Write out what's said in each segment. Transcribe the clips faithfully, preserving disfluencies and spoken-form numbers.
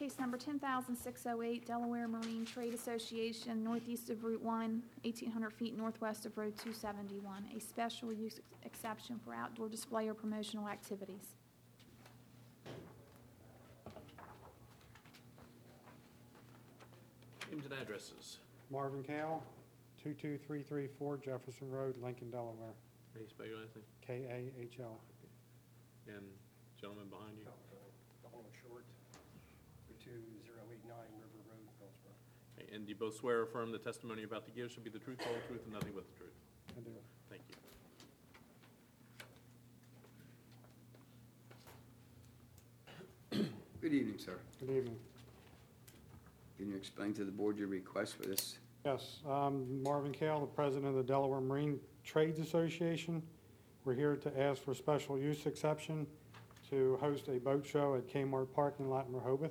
case number ten thousand six hundred eight, Delaware Marine Trade Association, northeast of Route one, eighteen hundred feet northwest of Road two seventy-one, a special use exception for outdoor display or promotional activities. Names and addresses. Marvin Kale, two two three three four Jefferson Road, Lincoln, Delaware. How do you spell your last name? K A H L. And gentleman behind you. Donald Short, two zero eight nine River Road, Goldsboro. Okay, and do you both swear or affirm the testimony you're about to give should be the truth, whole truth, and nothing but the truth? I do. Thank you. Good evening, sir. Good evening. Can you explain to the board your request for this? Yes, um, Marvin Kale, the president of the Delaware Marine Trades Association. We're here to ask for special use exception to host a boat show at Kmart parking lot in Rehoboth.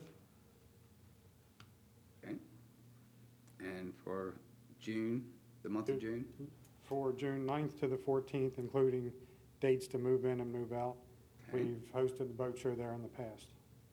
Okay. And for June, the month of June? For June ninth to the fourteenth, including dates to move in and move out. Okay. We've hosted the boat show there in the past.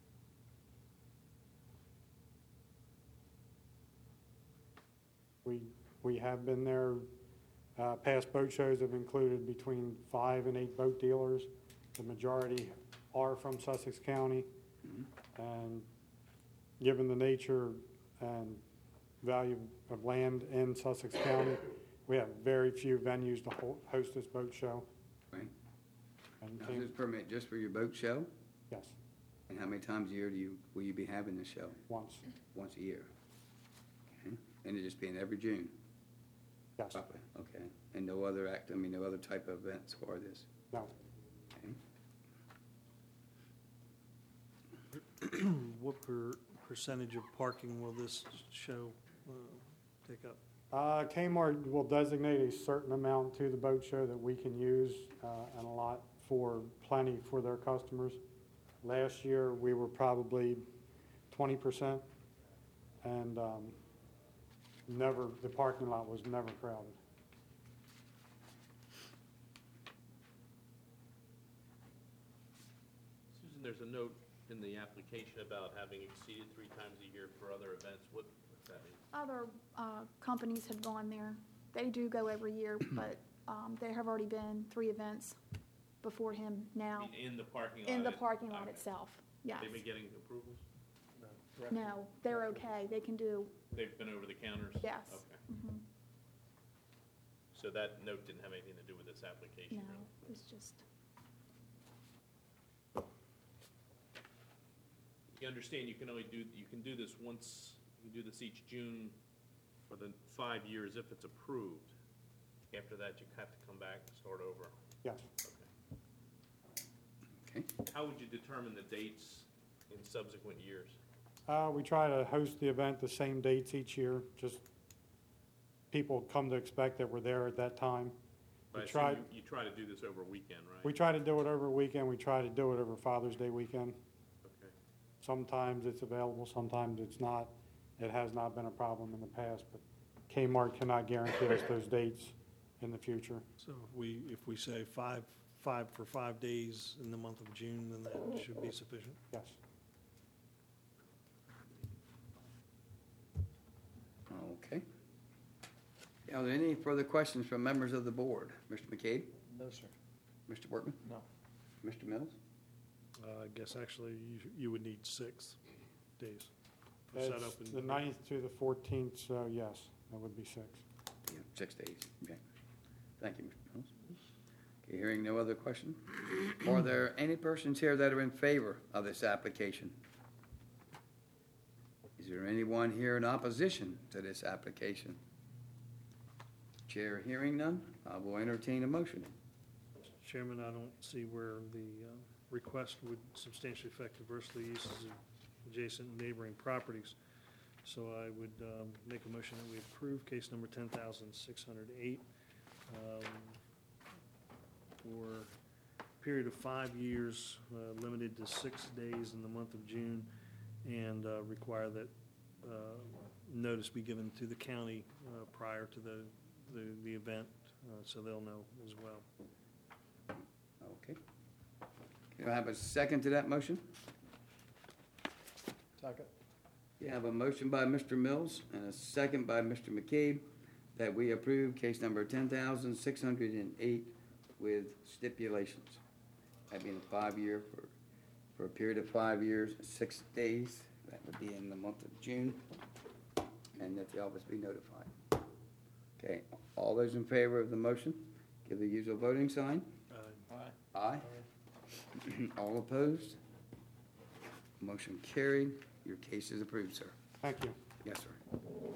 We, we have been there. Uh, past boat shows have included between five and eight boat dealers. The majority are from Sussex County. Mm-hmm. And given the nature and value of land in Sussex County, we have very few venues to ho- host this boat show. Right. And Now, is came- this permit just for your boat show? yes, And how many times a year do you, will you be having the show? once, Once a year? Okay. And it just being every June? yes, Properly, okay. And no other act, I mean, no other type of events for this? no. Okay. What per, percentage of parking will this show uh, take up? Uh, Kmart will designate a certain amount to the boat show that we can use, uh, and a lot for plenty for their customers. Last year, we were probably twenty percent, and um, never, the parking lot was never crowded. Susan, there's a note in the application about having exceeded three times a year for other events. What does that mean? Other uh, companies have gone there. They do go every year, but um, there have already been three events before him I now mean, in the parking lot? in the it- parking lot okay. itself. Yes. They've been getting approvals? No, they're okay. They can do, They've been over the counters? yes. Okay. Mhm. So that note didn't have anything to do with this application? No, really? it's just, You understand you can only do, you can do this once, you can do this each June for the five years if it's approved. After that, you have to come back and start over. Yes. Okay. Okay. How would you determine the dates in subsequent years? Uh, we try to host the event the same dates each year, just people come to expect that we're there at that time. I We assume try, you, you try to do this over a weekend, right? we try to do it over a weekend, we try to do it over Father's Day weekend. Okay. Sometimes it's available, sometimes it's not. It has not been a problem in the past, but Kmart cannot guarantee us those dates in the future. So if we, if we say five, five for five days in the month of June, then that should be sufficient? Yes. Okay. Are there any further questions from members of the board? Mister McCabe? No, sir. Mister Workman? No. Mister Mills? Uh, I guess actually you, you would need six days for It's setup and. the ninth to the fourteenth, so yes, that would be six. Yeah, six days, okay. Thank you, Mister Mills. Okay, hearing no other question. Are there any persons here that are in favor of this application? Is there anyone here in opposition to this application? Chair hearing none, I will entertain a motion. Chairman, I don't see where the uh, request would substantially affect adversely uses of adjacent neighboring properties. So I would um, make a motion that we approve case number ten thousand six hundred eight um, for a period of five years, uh, limited to six days in the month of June, and uh, require that uh, notice be given to the county uh, prior to the, the, the event, uh, so they'll know as well. Okay. Can I have a second to that motion? Second. You have a motion by Mister Mills and a second by Mister McCabe that we approve case number ten thousand six hundred eight with stipulations. That being a five-year for, for a period of five years, six days. That would be in the month of June, and that the office be notified. Okay, all those in favor of the motion, give the usual voting sign. Aye. Aye. All opposed? Motion carried. Your case is approved, sir. Thank you. Yes, sir.